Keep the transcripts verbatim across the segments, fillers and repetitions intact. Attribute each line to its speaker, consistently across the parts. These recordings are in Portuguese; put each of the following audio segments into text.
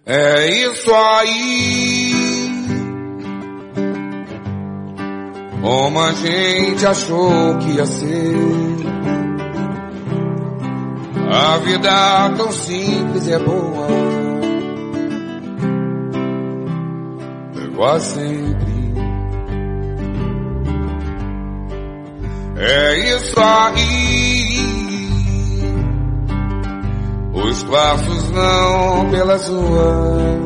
Speaker 1: É isso aí, como a gente achou que ia ser. A vida tão simples é boa, é igual sempre. É isso aí, os passos não pelas ruas,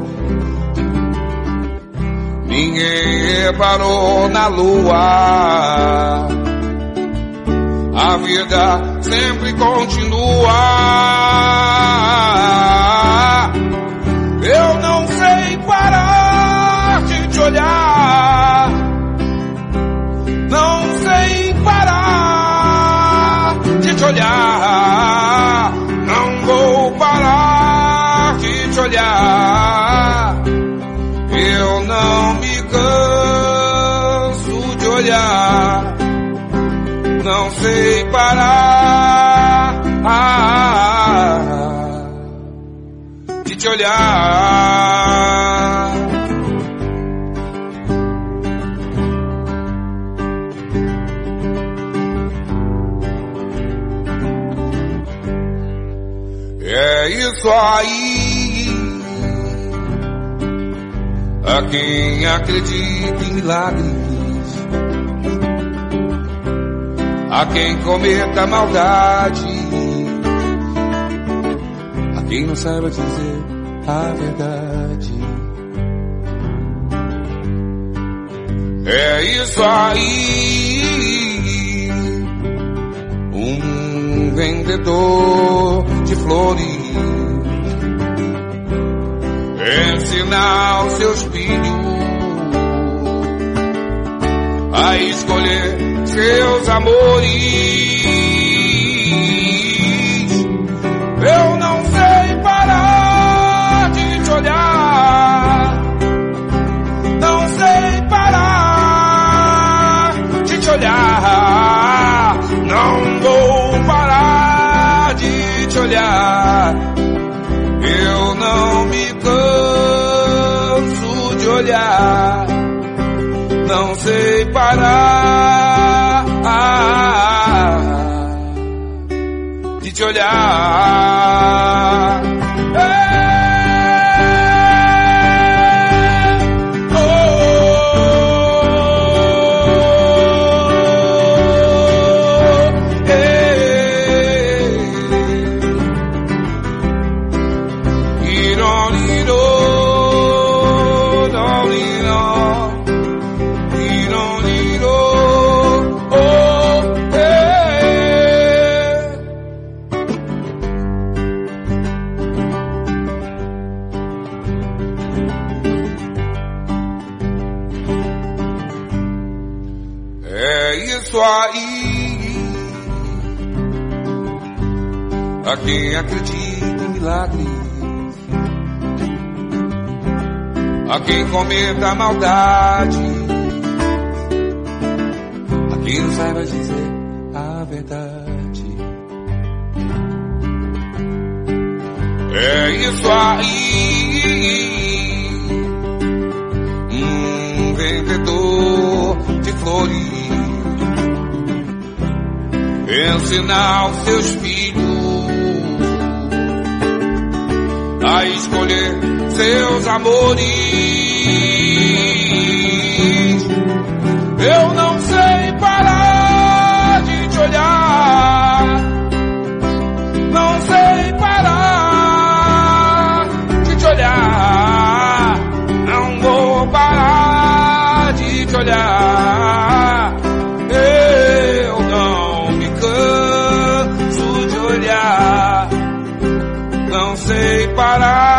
Speaker 1: ninguém reparou na lua. A vida sempre continua. Eu não sei parar de te olhar, não sei parar de te olhar, não vou parar de te olhar. Eu não me canso de olhar, não sei parar de te olhar. É isso aí, a quem acredita em milagres, a quem cometa maldade, a quem não saiba dizer a verdade. É isso aí, um vendedor de flores ensinar os seus filhos a escolher seus amores. Eu não sei parar de te olhar, não sei parar de te olhar, não vou parar de te olhar. Eu não me canso de olhar, não sei parar de te olhar. Isso aí, a quem acredita em milagres, a quem cometa maldade, a quem não saiba dizer a verdade. É isso aí, um vendedor de flores ensinar os seus filhos a escolher seus amores. Eu não sei parar de te olhar, não sei parar de te olhar, não vou parar de te olhar. Eu não me canso de olhar, não sei parar